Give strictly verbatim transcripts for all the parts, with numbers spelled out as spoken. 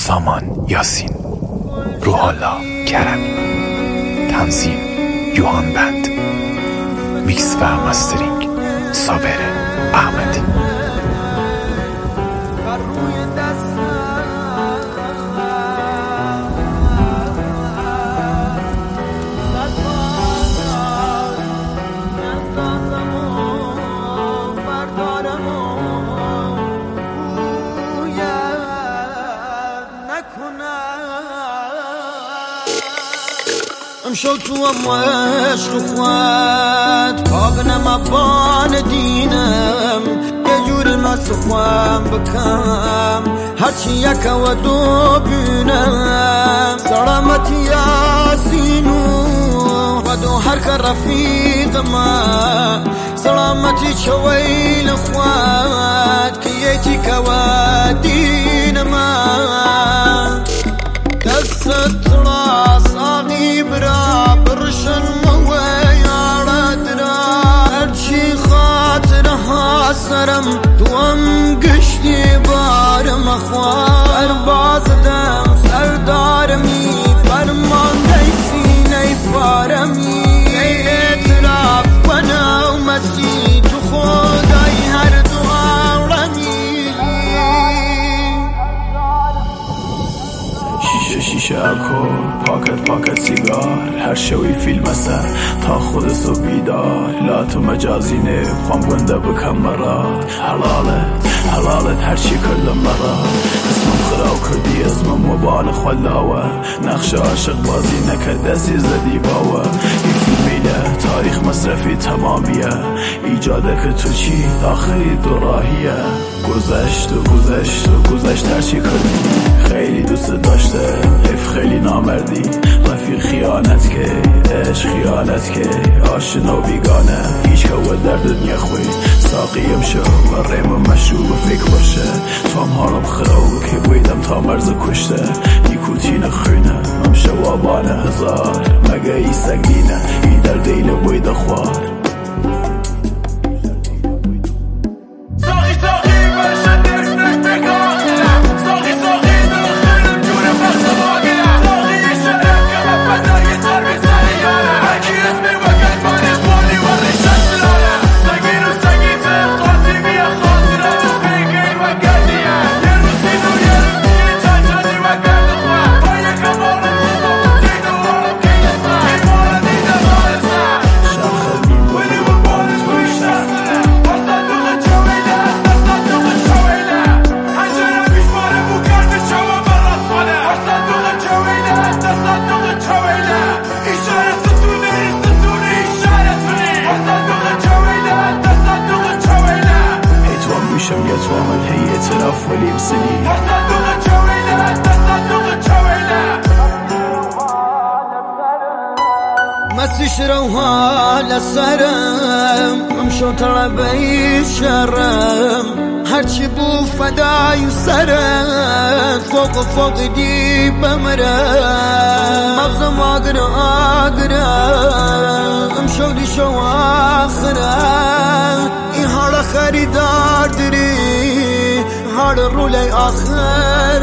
سامان یاسین، روحالله کرمی، تنظیم یوهان بند، میکس و مسترینگ صابر احمدی. امشو تو هم عشق خواد کابنم ابان دینم یه جوری مسخوام بکم هرچی یک و دو بینم سلامتی یاسینو و دو هر که رفیق ما سلامتی چویل خواد که یکی که و دین ما دست راس آقی برا برشن مویارد را هرچی خاطرها سرم تو هم گشتی بارم اخوان سرباز دم سردارمی فرمانده سینه فارمی اعتراف بنا و مسیح تو خدای هر دو عالمی شیشه شیشه الکل پاکت پاکت سیگار هر شوی فیلم است تا خود سو بیدار لا تو مجازینه فام گنده بکم مرا حلالت حلالت هر چی کل مرا اسمم خراو کردی اسمم مبال خلاوه نقش عاشق بازی نکرد دستی زدی باوه این فیلمیله تاریخ مصرفی تمامیه ایجاده که تو چی آخری دو راهیه گذشت و گذشت و گذشت هر چی کردی خیلی دوست داشته حیف خیلی نامردی رفیق خیانت که عشق خیانت که آشنا و بیگانه هیچ که و در دنیا خوی ساقیم شو و ریم مشروب و فکر باشه تو هم حالم خراو که بویدم تا مرز کشته نیکوتین خونه هم شوابان هزار مگه ای سگینه ای در دیل بوید خوار شم يا توامل هي اعتراف ولي بسنين تصدق جويلة تصدق جويلة مسيش روها لسرم امشو طلبي شرم هرچی بو فدای سرم فوق فوق دی بمرم مغزم آگر آگرم امشو دی شو آخرم این حال خریدار داری حال رولی آخر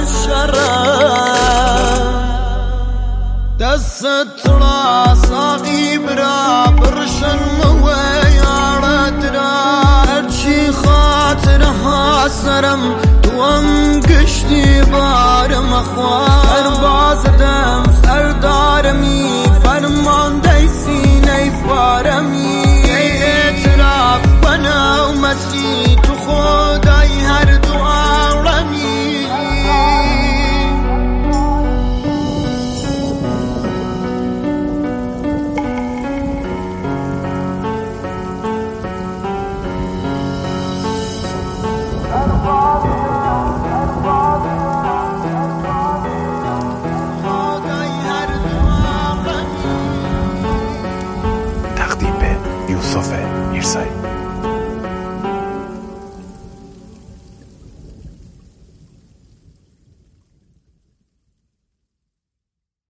شرم دست راس آقی برا برشن مویارد را هرچی خاطرها سرم تو هم گشتی بارم اخوان سرباز دم سردارمی فرمانده سینه فارمی اعتراف بنا و مسیح تو خدای هر دو عالمی تقدیم به یوسف میرزایی.